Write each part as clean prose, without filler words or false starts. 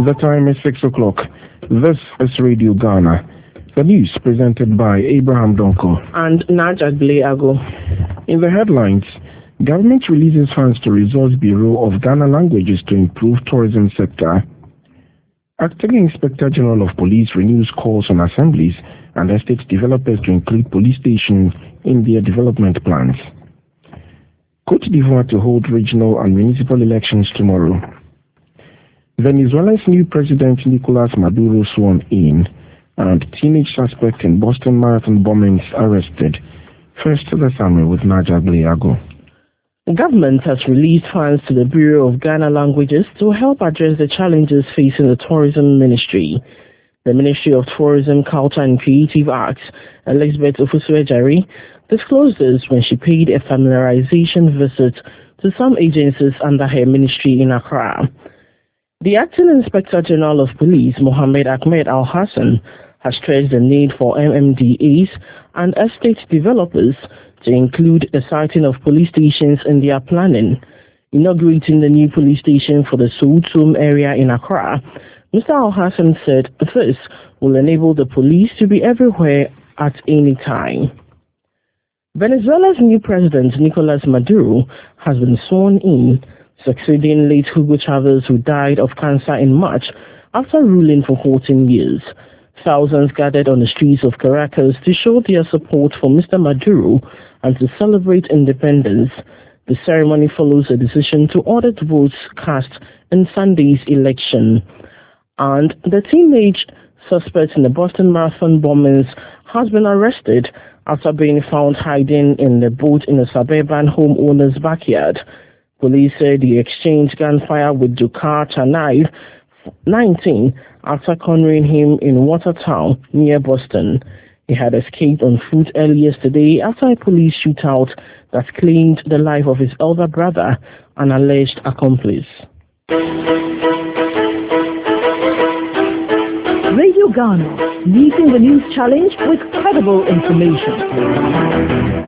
The time is 6 o'clock. This is Radio Ghana. The news presented by Abraham Donko and Najat Bleago. In the headlines, government releases funds to Resource Bureau of Ghana Languages to improve tourism sector. Acting Inspector General of Police renews calls on assemblies and estate developers to include police stations in their development plans. Côte d'Ivoire to hold regional and municipal elections tomorrow. Venezuela's new president Nicolas Maduro sworn in, and teenage suspect in Boston Marathon bombings arrested. First to the summary with Najat Bleago. The government has released funds to the Bureau of Ghana Languages to help address the challenges facing the tourism ministry. The Ministry of Tourism, Culture and Creative Arts, Elizabeth Ofosu-Adjare, disclosed this when she paid a familiarization visit to some agencies under her ministry in Accra. The Acting Inspector General of Police, Mohammed Ahmed Al-Hassan, has stressed the need for MMDAs and estate developers to include the siting of police stations in their planning. Inaugurating the new police station for the Soutum area in Accra, Mr. Al-Hassan said this will enable the police to be everywhere at any time. Venezuela's new president, Nicolas Maduro, has been sworn in, succeeding late Hugo Chavez, who died of cancer in March after ruling for 14 years. Thousands gathered on the streets of Caracas to show their support for Mr. Maduro and to celebrate independence. The ceremony follows a decision to audit votes cast in Sunday's election. And the teenage suspect in the Boston Marathon bombings has been arrested after being found hiding in the boat in a suburban homeowner's backyard. Police said he exchanged gunfire with Dukar Chanai, 19, after cornering him in Watertown near Boston. He had escaped on foot early yesterday after a police shootout that claimed the life of his elder brother, an alleged accomplice. Radio Ghana, meeting the news challenge with credible information.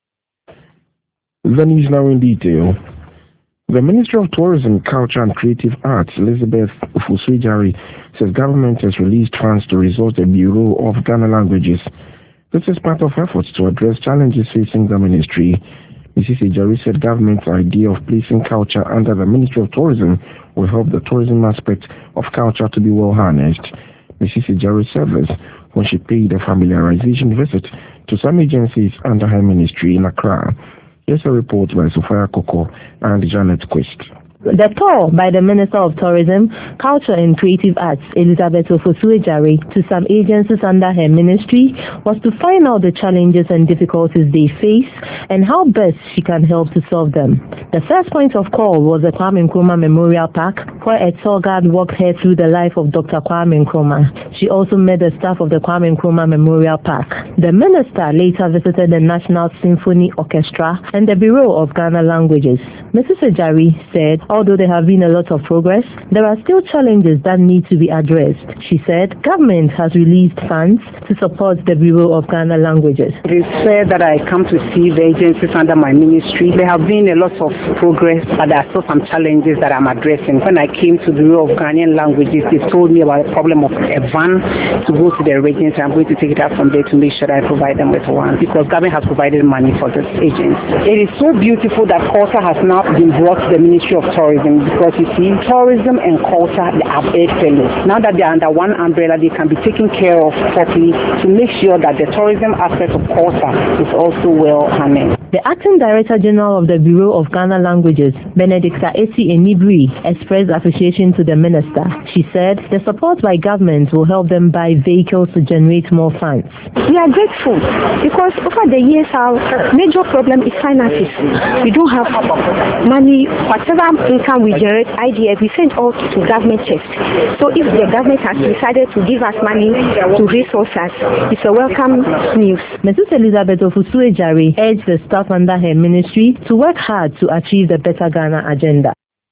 The news now in detail. The Ministry of Tourism, Culture and Creative Arts, Elizabeth Ofosu-Adjare, says government has released funds to resource the Bureau of Ghana Languages. This is part of efforts to address challenges facing the ministry. Mrs. Adjare said government's idea of placing culture under the Ministry of Tourism will help the tourism aspect of culture to be well harnessed. Mrs. Adjare said this when she paid a familiarization visit to some agencies under her ministry in Accra. Here's a report by Sophia Koko and Janet Quist. The tour by the Minister of Tourism, Culture and Creative Arts, Elizabeth Ofosu-Adjare, to some agencies under her ministry was to find out the challenges and difficulties they face and how best she can help to solve them. The first point of call was the Kwame Nkrumah Memorial Park, where a tour guide walked her through the life of Dr. Kwame Nkrumah. She also met the staff of the Kwame Nkrumah Memorial Park. The minister later visited the National Symphony Orchestra and the Bureau of Ghana Languages. Mrs. Adjare said, although there have been a lot of progress, there are still challenges that need to be addressed. She said government has released funds to support the Bureau of Ghana Languages. It is fair that I come to see the agencies under my ministry. There have been a lot of progress, but there are still some challenges that I'm addressing. When I came to the Bureau of Ghanaian Languages, they told me about the problem of a van to go to their regions. I'm going to take it out from there to make sure that I provide them with one, because government has provided money for this agency. It is so beautiful that culture has now been brought to the Ministry of Tourism, because you see, tourism and culture, they are bedfellows. Now that they are under one umbrella, they can be taken care of properly to make sure that the tourism aspect of culture is also well handled. The Acting Director General of the Bureau of Ghana Languages, Benedicta Esi Enibri, expressed appreciation to the minister. She said the support by government will help them buy vehicles to generate more funds. We are grateful because over the years our major problem is finances. We don't have money. Whatever income we generate, IDF, we send all to government checks. So if the government has decided to give us money to resource us, it's a welcome news. Mrs. Elizabeth Ofosu-Adjare urged the staff under her ministry to work hard to achieve the Better Ghana agenda.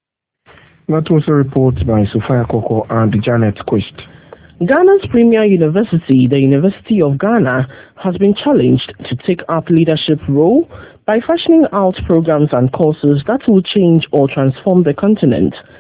That was a report by Sophia Koko and Janet Quist. Ghana's premier university, the University of Ghana, has been challenged to take up leadership role by fashioning out programs and courses that will change or transform the continent.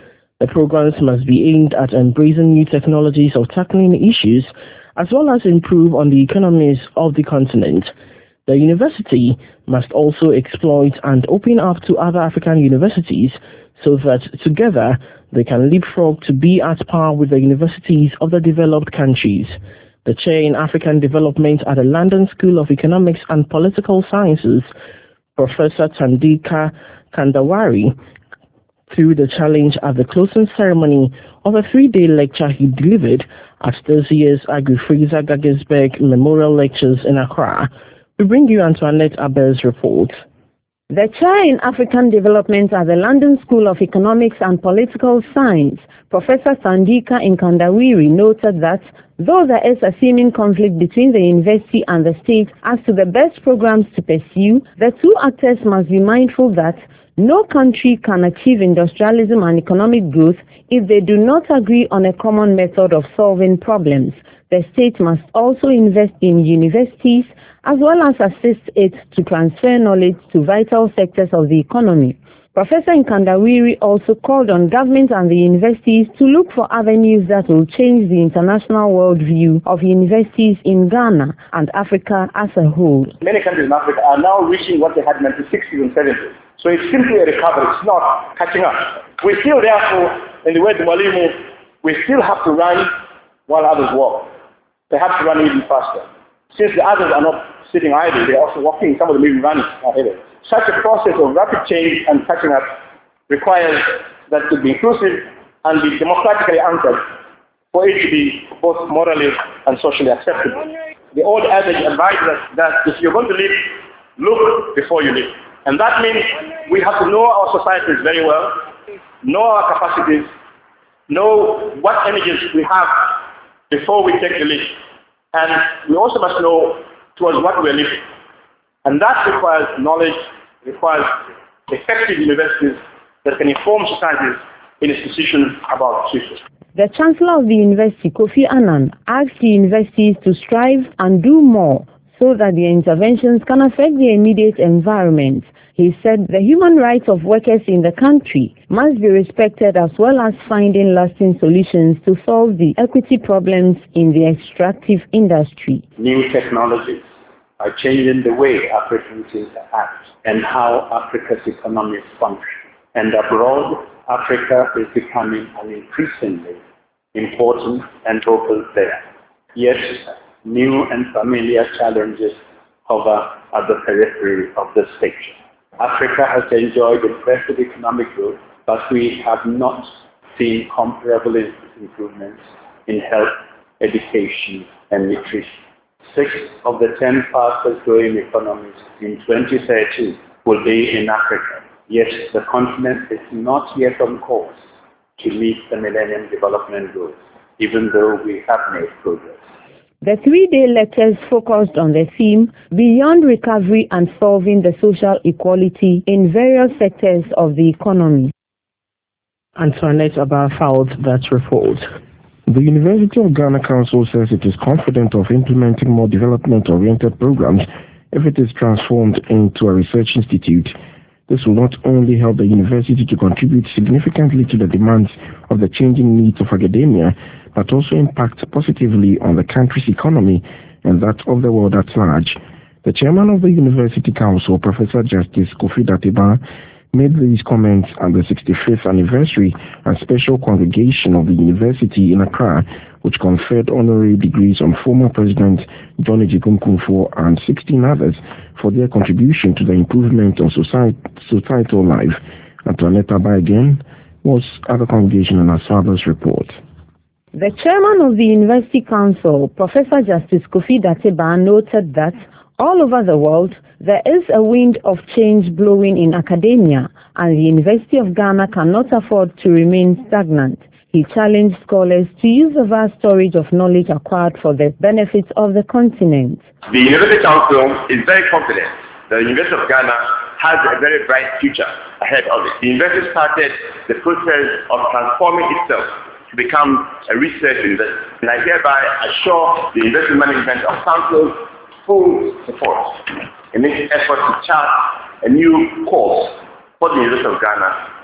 The programs must be aimed at embracing new technologies of tackling issues, as well as improve on the economies of the continent. The university must also exploit and open up to other African universities so that together they can leapfrog to be at par with the universities of the developed countries. The chair in African development at the London School of Economics and Political Sciences, Professor Thandika Kandawari, through the challenge at the closing ceremony of a 3-day lecture he delivered at this year's Agri-Fraser Gaggisberg Memorial Lectures in Accra. We bring you Antoinette Abel's report. The chair in African development at the London School of Economics and Political Science, Professor Thandika Nkandawiri, noted that though there is a seeming conflict between the university and the state as to the best programs to pursue, the two actors must be mindful that no country can achieve industrialism and economic growth if they do not agree on a common method of solving problems. The state must also invest in universities as well as assist it to transfer knowledge to vital sectors of the economy. Professor Nkandawiri also called on government and the universities to look for avenues that will change the international worldview of universities in Ghana and Africa as a whole. Many countries in Africa are now reaching what they had in the 60s and 70s. So it's simply a recovery. It's not catching up. We still, therefore, in the word Mwalimu, we still have to run while others walk. They have to run even faster. Since the others are not sitting idle, they're also walking. Some of them even running ahead of us. Such a process of rapid change and catching up requires that to be inclusive and be democratically answered for it to be both morally and socially acceptable. The old adage advises us that if you're going to live, look before you live. And that means we have to know our societies very well, know our capacities, know what energies we have before we take the lead. And we also must know towards what we're living. And that requires knowledge, requires effective universities that can inform societies in its decisions about the future. The Chancellor of the University, Kofi Annan, asked the universities to strive and do more so that their interventions can affect the immediate environment. He said the human rights of workers in the country must be respected, as well as finding lasting solutions to solve the equity problems in the extractive industry. New technologies are changing the way Africans interact and how Africa's economies function. And abroad, Africa is becoming an increasingly important and vocal player. Yet, new and familiar challenges hover at the periphery of the stage. Africa has enjoyed impressive economic growth, but we have not seen comparable improvements in health, education, and nutrition. 6 of the 10 fastest growing economies in 2030 will be in Africa, yet the continent is not yet on course to meet the Millennium Development Goals, even though we have made progress. The 3-day lectures focused on the theme Beyond Recovery and Solving the Social Equality in Various Sectors of the Economy. Antoinette Abel filed that report. The University of Ghana Council says it is confident of implementing more development-oriented programs if it is transformed into a research institute. This will not only help the university to contribute significantly to the demands of the changing needs of academia, but also impact positively on the country's economy and that of the world at large. The chairman of the University Council, Professor Justice Kofi Dateba, made these comments at the 65th anniversary and special congregation of the university in Accra, which conferred honorary degrees on former President John Agyekum Kufuor and 16 others for their contribution to the improvement of societal life. Antoinette Abel again was at the congregation and as father's report. The chairman of the University Council, Professor Justice Kofi Dateba, noted that all over the world, there is a wind of change blowing in academia, and the University of Ghana cannot afford to remain stagnant. He challenged scholars to use the vast storage of knowledge acquired for the benefits of the continent. The University Council is very confident that the University of Ghana has a very bright future ahead of it. The university started the process of transforming itself to become a research university. And I hereby assure the university management of Council's full support in its effort to chart a new course for the University of Ghana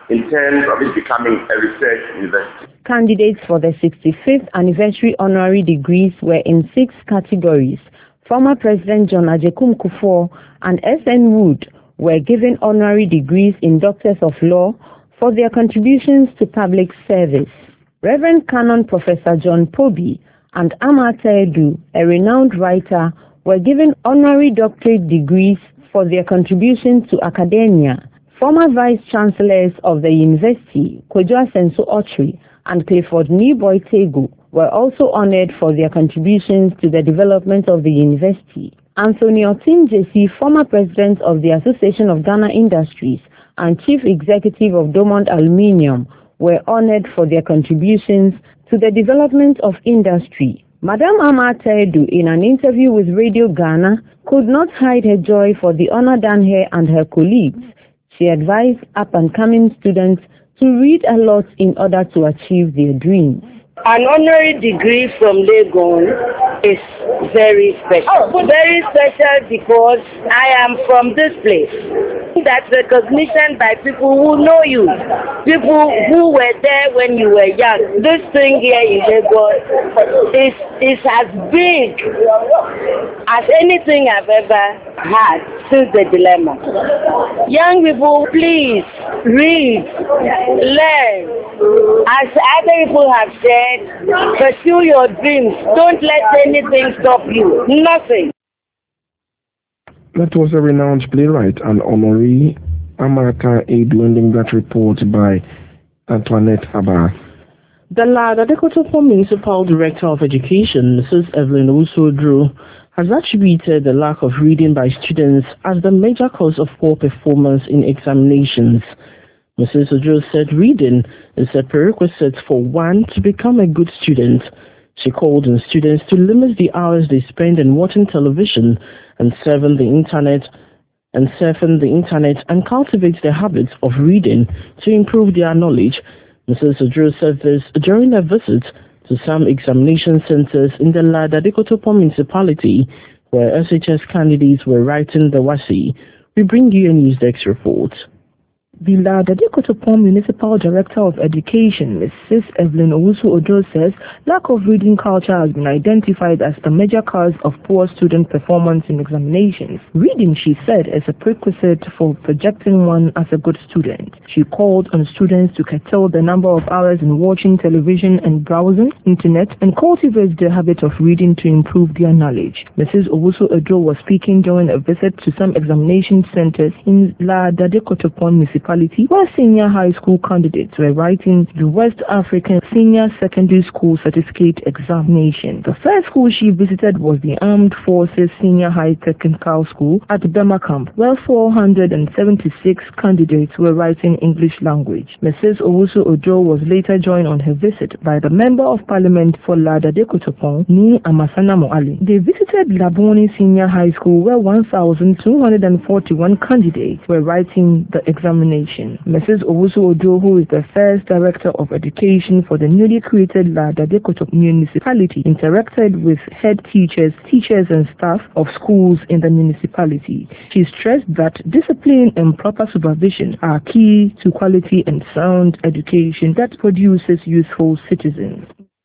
in terms of it becoming a research university. Candidates for the 65th anniversary honorary degrees were in 6 categories. Former President John Agyekum Kufuor and S.N. Wood were given honorary degrees in Doctors of Law for their contributions to public service. Reverend Canon Professor John Pobi and Amartya Edu, a renowned writer, were given honorary doctorate degrees for their contributions to academia. Former Vice-Chancellors of the University, Kojo Asenso Ochri and Clifford Niboy Tego, were also honored for their contributions to the development of the university. Anthony Otin Jesse, former President of the Association of Ghana Industries and Chief Executive of Domont Aluminium, were honored for their contributions to the development of industry. Madame Amartya Edu, in an interview with Radio Ghana, could not hide her joy for the honor done her and her colleagues. She advised up-and-coming students to read a lot in order to achieve their dreams. An honorary degree from Legon is very special. Very special because I am from this place. That's recognition by people who know you, people who were there when you were young. This thing here in Lagos is as big as anything I've ever had since the dilemma. Young people, please read, learn. As other people have said, pursue your dreams. Don't let anything stop you. Nothing. That was a renowned playwright and honoree, Amartya Edu, ending that report by Antoinette Abba. The Lada Dekotopo Municipal Director of Education, Mrs. Evelyn Owusu-Oduro, has attributed the lack of reading by students as the major cause of poor performance in examinations. Mrs. Oduro said reading is a prerequisite for one to become a good student. She called on students to limit the hours they spend in watching television and surfing the internet and cultivate the habits of reading to improve their knowledge. Mrs. Oduro said this during a visit to some examination centers in the Lada Dekotopo municipality where SHS candidates were writing the WASSCE. We bring you a Newsdesk report. The Lada Dekotopo Municipal Director of Education, Mrs. Evelyn Owusu-Oduro, says lack of reading culture has been identified as the major cause of poor student performance in examinations. Reading, she said, is a prerequisite for projecting one as a good student. She called on students to curtail the number of hours in watching television and browsing internet and cultivate the habit of reading to improve their knowledge. Mrs. Owusu-Oduro was speaking during a visit to some examination centers in Lada Dekotopo Municipality, where senior high school candidates were writing the West African Senior Secondary School Certificate Examination. The first school she visited was the Armed Forces Senior High Technical School at Bema Camp, where 476 candidates were writing English language. Mrs. Owusu-Oduro was later joined on her visit by the Member of Parliament for Lada Dekotopo, Ni Amasana Moali. They visited Laboni Senior High School, where 1,241 candidates were writing the examination. Mrs. Owusu-Oduro, who is the first Director of Education for the newly created Lada Dekotopo municipality, interacted with head teachers and staff of schools in the municipality. She stressed that discipline and proper supervision are key to quality and sound education that produces useful citizens.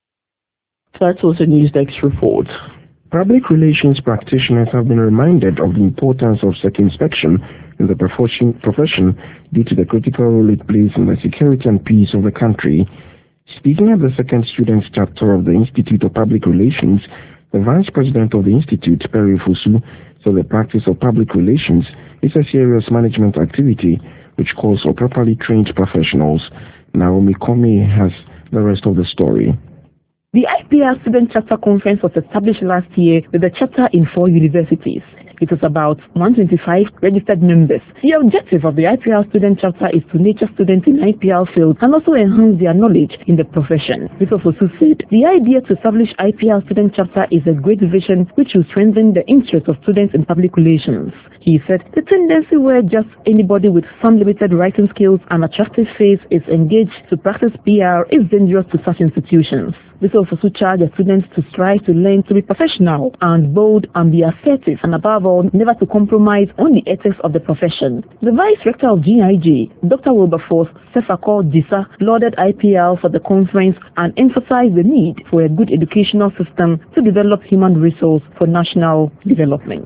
That was a Newsdesk report. Public relations practitioners have been reminded of the importance of circumspection in the profession due to the critical role it plays in the security and peace of the country. Speaking at the second students chapter of the Institute of Public Relations, the Vice President of the Institute, Perry Fusu, said the practice of public relations is a serious management activity which calls for properly trained professionals. Naomi Komi has the rest of the story. The IPR Student Chapter Conference was established last year with the chapter in 4 universities. It was about 125 registered members. The objective of the IPR Student Chapter is to nurture students in IPR fields and also enhance their knowledge in the profession. Mr. Fosu said the idea to establish IPR Student Chapter is a great vision which will strengthen the interest of students in public relations. He said the tendency where just anybody with some limited writing skills and attractive face is engaged to practice PR is dangerous to such institutions. This also charged the students to strive to learn to be professional and bold and be assertive and above all vowed never to compromise on the ethics of the profession. The Vice Rector of GIJ, Dr. Wilberforce Sefako Disa, lauded IPL for the conference and emphasized the need for a good educational system to develop human resource for national development.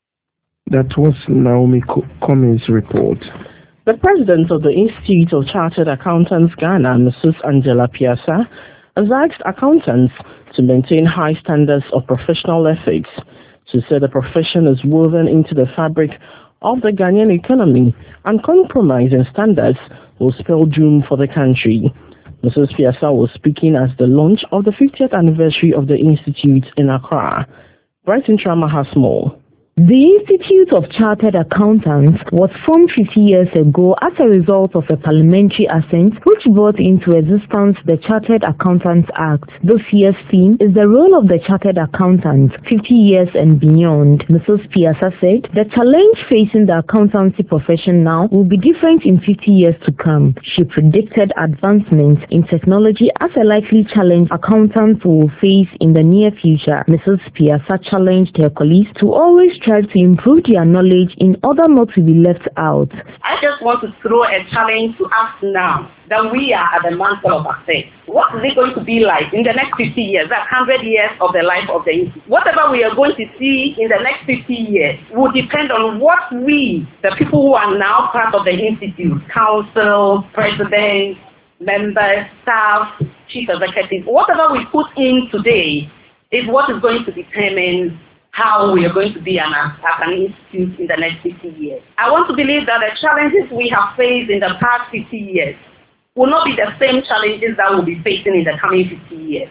That was Naomi Cummings' report. The president of the Institute of Chartered Accountants Ghana, Mrs. Angela Piasa, has asked accountants to maintain high standards of professional ethics. She said the profession is woven into the fabric of the Ghanaian economy and compromising standards will spell doom for the country. Mrs. Piasa was speaking at the launch of the 50th anniversary of the Institute in Accra. Brighton Trama has more. The Institute of Chartered Accountants was formed 50 years ago as a result of a parliamentary assent which brought into existence the Chartered Accountants Act. This year's theme is the role of the Chartered Accountant 50 years and beyond. Mrs. Piasa said the challenge facing the accountancy profession now will be different in 50 years to come. She predicted advancements in technology as a likely challenge accountants will face in the near future. Mrs. Piasa challenged her colleagues to always try to improve their knowledge in order not to be left out. I just want to throw a challenge to us now that we are at the mantle of access. What is it going to be like in the next 50 years? That's 100 years of the life of the Institute. Whatever we are going to see in the next 50 years will depend on what we, the people who are now part of the Institute, council, president, members, staff, chief executive, whatever we put in today is what is going to determine how we are going to be as an institute in the next 50 years. I want to believe that the challenges we have faced in the past 50 years will not be the same challenges that we'll be facing in the coming 50 years.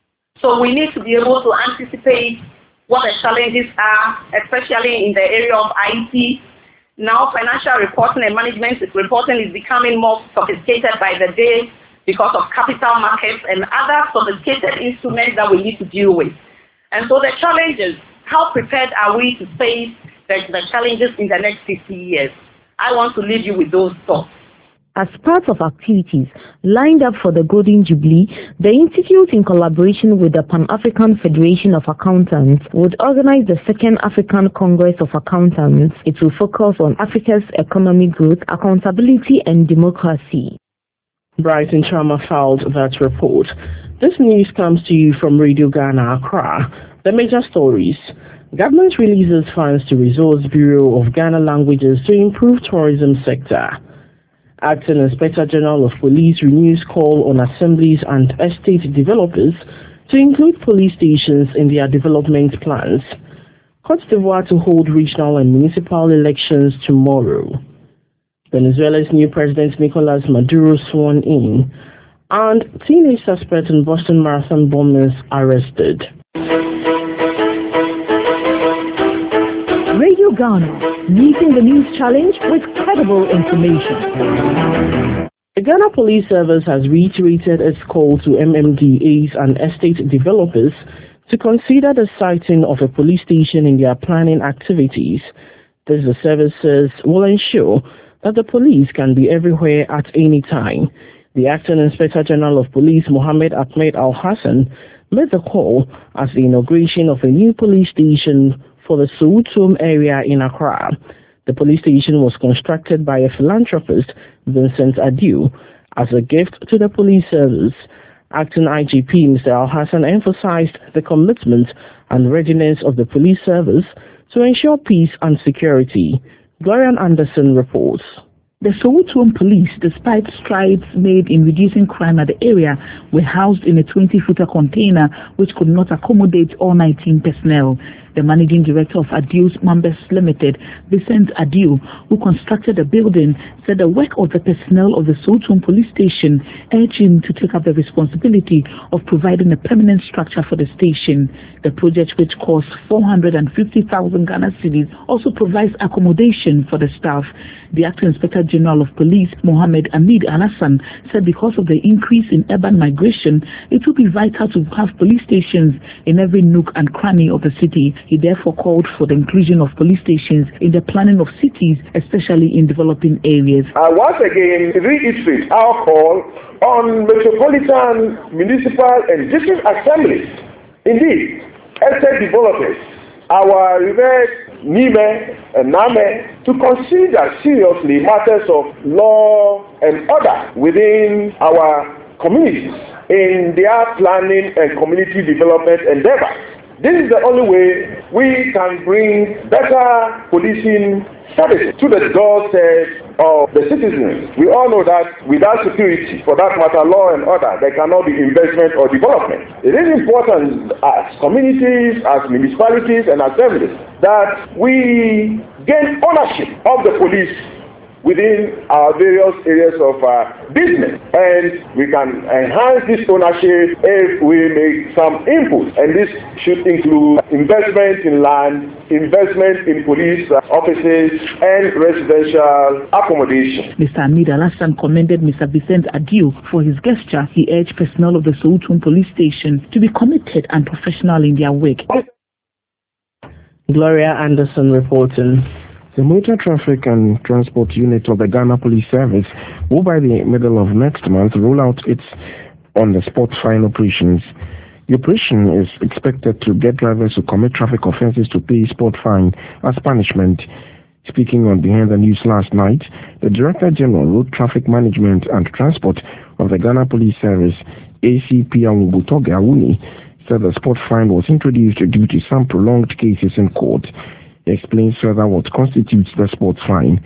So we need to be able to anticipate what the challenges are, especially in the area of IT. Now financial reporting and management reporting is becoming more sophisticated by the day because of capital markets and other sophisticated instruments that we need to deal with. And so the challenges, how prepared are we to face the challenges in the next 50 years? I want to leave you with those thoughts. As part of activities lined up for the Golden Jubilee, the Institute, in collaboration with the Pan-African Federation of Accountants, would organize the Second African Congress of Accountants. It will focus on Africa's economic growth, accountability, and democracy. Brighton Trauma filed that report. This news comes to you from Radio Ghana, Accra. The major stories. Government releases funds to Resource Bureau of Ghana Languages to improve tourism sector. Acting Inspector General of Police renews call on assemblies and estate developers to include police stations in their development plans. Côte d'Ivoire to hold regional and municipal elections tomorrow. Venezuela's new president Nicolas Maduro sworn in. And teenage suspect in Boston Marathon bombings arrested. Radio Ghana, meeting the news challenge with credible information. The Ghana Police Service has reiterated its call to MMDAs and estate developers to consider the siting of a police station in their planning activities. This, the service says, will ensure that the police can be everywhere at any time. The Acting Inspector General of Police, Mohammed Ahmed Al-Hassan, made the call at the inauguration of a new police station for the Soutum area in Accra. The police station was constructed by a philanthropist, Vincent Adieu, as a gift to the police service. Acting IGP Mr. Al-Hassan emphasized the commitment and readiness of the police service to ensure peace and security. Glorian Anderson reports. The Soutum police, despite strides made in reducing crime at the area, were housed in a 20-footer container which could not accommodate all 19 personnel. The managing director of Adieu's Mambes Limited, Vincent Adieu, who constructed the building, said the work of the personnel of the Soutum police station urged him to take up the responsibility of providing a permanent structure for the station. The project, which cost 450,000 Ghana cedis, also provides accommodation for the staff. The Acting Inspector General of Police, Mohammed Ahmed Al-Hassan, said because of the increase in urban migration, it will be vital to have police stations in every nook and cranny of the city. He therefore called for the inclusion of police stations in the planning of cities, especially in developing areas. I once again reiterate our call on metropolitan, municipal and district assemblies. Indeed, estate developers, our revered NIME and NAME to consider seriously matters of law and order within our communities in their planning and community development endeavors. This is the only way we can bring better policing services to the doorstep of the citizens. We all know that without security, for that matter, law and order, there cannot be investment or development. It is important as communities, as municipalities and assemblies that we gain ownership of the police within our various areas of business, and we can enhance this ownership if we make some input, and this should include investment in land, investment in police offices and residential accommodation. Mr. Hamid Al-Hassan commended Mr. Vincent Adio for his gesture. He urged personnel of the Soweto police station to be committed and professional in their work. Gloria Anderson reporting. The Motor Traffic and Transport Unit of the Ghana Police Service will by the middle of next month roll out its on-the-spot fine operations. The operation is expected to get drivers who commit traffic offences to pay spot fine as punishment. Speaking on Behind the News last night, the Director General Road Traffic Management and Transport of the Ghana Police Service, ACP Awubutoge Awuni, said the spot fine was introduced due to some prolonged cases in court. He explains further what constitutes the sports fine.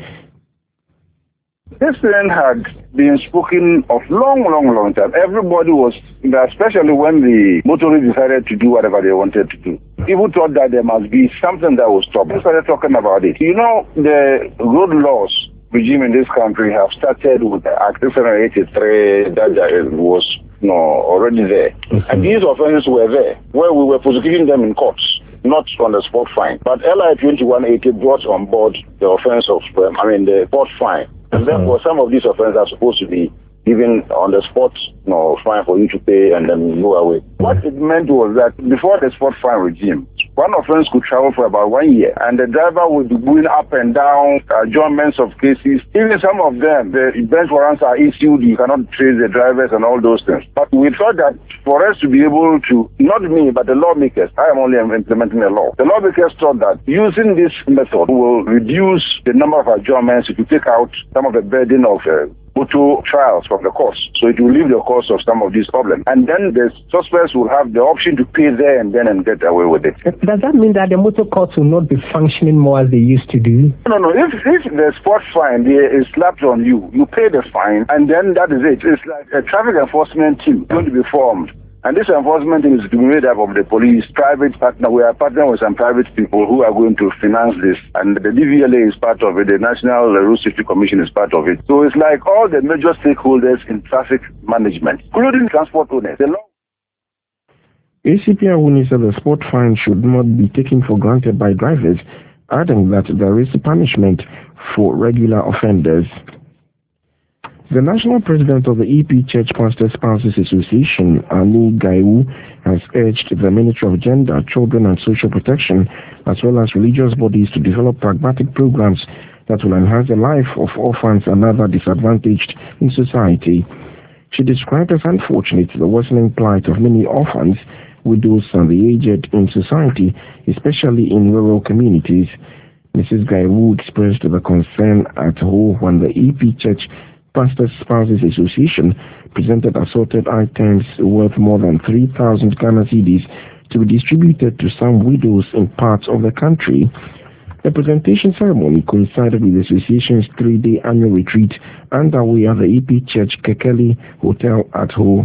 This thing had been spoken of long time. Everybody was, especially when the motorists decided to do whatever they wanted to do. People thought that there must be something that will stop. They started talking about it. You know, the road laws regime in this country have started with Act 383 that was already there. And these offenses were there, where we were prosecuting them in courts, not on the spot fine. But LI 2180 brought on board the offense of, the spot fine. And therefore, some of these offenses are supposed to be given on the spot, fine for you to pay and then go away. What it meant was that before the spot fine regime, one offense could travel for about 1 year, and the driver would be going up and down, adjournments of cases. Even some of them, the bench warrants are issued, you cannot trace the drivers and all those things. But we thought that for us to be able to, not me, but the lawmakers, I am only implementing the law. The lawmakers thought that using this method will reduce the number of adjournments if you take out some of the burden of auto trials from the courts. So it will leave the cost of some of these problems. And then the suspects will have the option to pay there and then and get away with it. Does that mean that the motor courts will not be functioning more as they used to do? No. If the spot fine is slapped on you, you pay the fine and then that is it. It's like a traffic enforcement team going to be formed. And this enforcement team is to be made up of the police, private partner. We are partnering with some private people who are going to finance this. And the DVLA is part of it. The National Road Safety Commission is part of it. So it's like all the major stakeholders in traffic management, including transport owners. ACP Awuni said the sport fine should not be taken for granted by drivers, adding that there is punishment for regular offenders. The national president of the EP Church Pastor Spouses Association, Anu Gaiwu, has urged the Ministry of Gender, Children and Social Protection, as well as religious bodies to develop pragmatic programs that will enhance the life of orphans and other disadvantaged in society. She described as unfortunate the worsening plight of many orphans, widows and the aged in society, especially in rural communities. Mrs. Gaiwu expressed the concern at home when the EP Church Pastor Spouses Association presented assorted items worth more than 3,000 Ghana cedis to be distributed to some widows in parts of the country. The presentation ceremony coincided with the association's 3-day annual retreat underway at the EP Church Kekeli Hotel at Ho.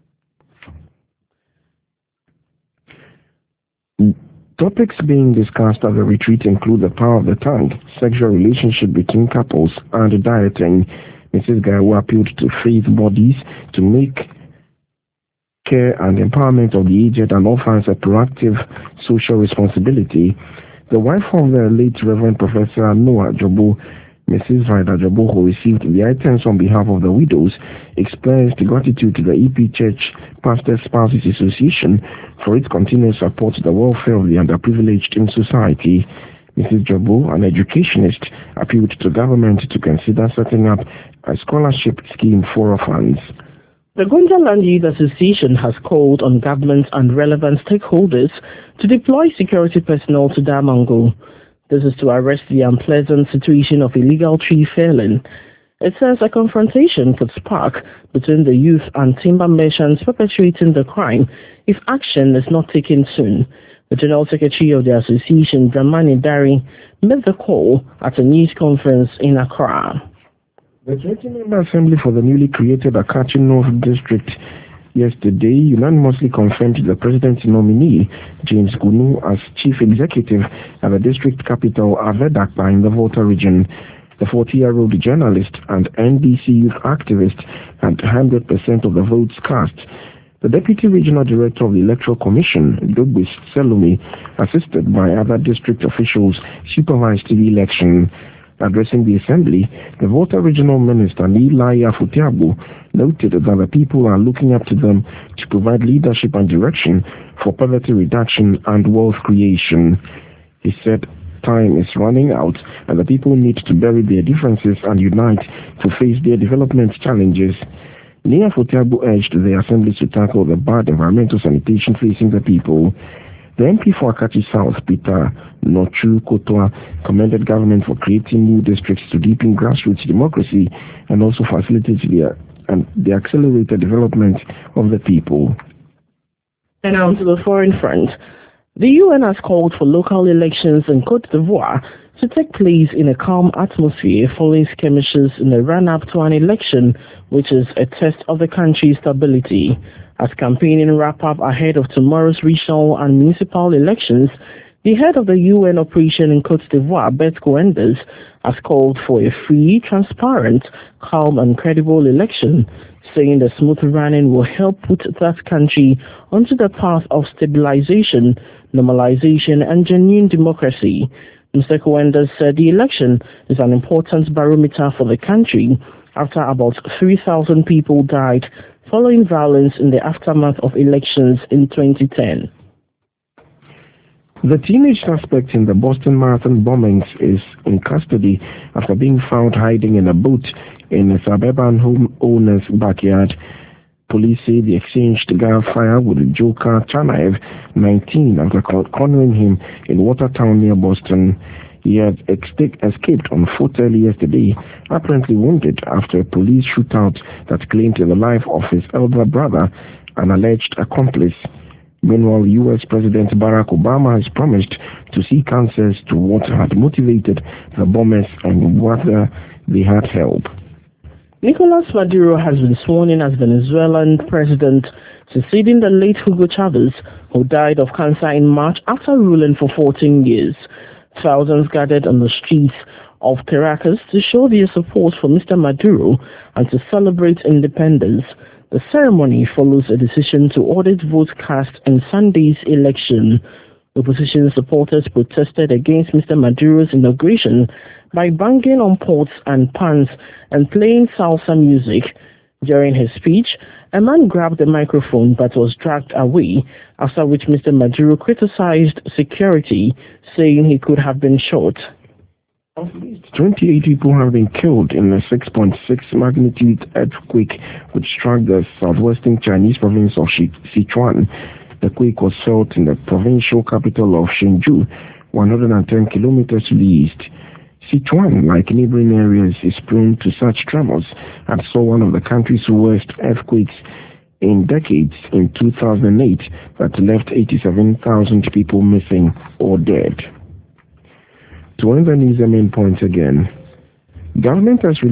Topics being discussed at the retreat include the power of the tongue, sexual relationship between couples, and dieting. Mrs. Gaiwu appealed to faith bodies to make care and empowerment of the aged and orphans a proactive social responsibility. The wife of the late Reverend Professor Noah Jobo, Mrs. Vida Jobo, who received the items on behalf of the widows, expressed gratitude to the EP Church Pastor Spouses Association for its continued support to the welfare of the underprivileged in society. Mrs. Jobo, an educationist, appealed to government to consider setting up a scholarship scheme for orphans. The Gonja Land Youth Association has called on government and relevant stakeholders to deploy security personnel to Damongo. This is to arrest the unpleasant situation of illegal tree felling. It says a confrontation could spark between the youth and timber merchants perpetrating the crime if action is not taken soon. The General Secretary of the Association, Dramani Dari, made the call at a news conference in Accra. The 20-member Assembly for the newly created Akachi North District yesterday unanimously confirmed the president's nominee, James Gunu, as chief executive at the district capital, Avedakpa, in the Volta region. The 40-year-old journalist and NDC youth activist had 100% of the votes cast. The Deputy Regional Director of the Electoral Commission, Dogbis Selumi, assisted by other district officials, supervised the election. Addressing the Assembly, the Volta Regional Minister, Nilaya Futiabu, noted that the people are looking up to them to provide leadership and direction for poverty reduction and wealth creation. He said time is running out and the people need to bury their differences and unite to face their development challenges. Nia Futiabu urged the Assembly to tackle the bad environmental sanitation facing the people. The MP for Akachi South, Peter Nochu Kotoa, commended government for creating new districts to deepen grassroots democracy and also facilitate the accelerated development of the people. And on to the foreign front. The UN has called for local elections in Côte d'Ivoire to take place in a calm atmosphere following skirmishes in the run-up to an election, which is a test of the country's stability. As campaigning wrap-up ahead of tomorrow's regional and municipal elections, the head of the UN operation in Côte d'Ivoire, Beth Coenders, has called for a free, transparent, calm and credible election, saying the smooth running will help put that country onto the path of stabilization, normalization and genuine democracy. Mr. Coenders said the election is an important barometer for the country after about 3,000 people died following violence in the aftermath of elections in 2010. The teenage suspect in the Boston Marathon bombings is in custody after being found hiding in a boat in a suburban homeowner's backyard. Police say they exchanged gunfire with Joker Chanaev, 19, after cornering him in Watertown near Boston. He had escaped on foot early yesterday, apparently wounded after a police shootout that claimed the life of his elder brother, an alleged accomplice. Meanwhile, U.S. President Barack Obama has promised to seek answers to what had motivated the bombers and whether they had help. Nicolas Maduro has been sworn in as Venezuelan president, succeeding the late Hugo Chavez, who died of cancer in March after ruling for 14 years. Thousands gathered on the streets of Caracas to show their support for Mr. Maduro and to celebrate independence. The ceremony follows a decision to audit votes cast in Sunday's election. Opposition supporters protested against Mr. Maduro's inauguration by banging on pots and pans and playing salsa music. During his speech, a man grabbed the microphone but was dragged away, after which Mr. Maduro criticized security, saying he could have been shot. At least 28 people have been killed in a 6.6 magnitude earthquake which struck the southwestern Chinese province of Sichuan. The quake was felt in the provincial capital of Hsinchu, 110 kilometers to the east. Sichuan, like neighboring areas, is prone to such tremors and saw one of the country's worst earthquakes in decades in 2008 that left 87,000 people missing or dead. To end the news, the main points again. Government has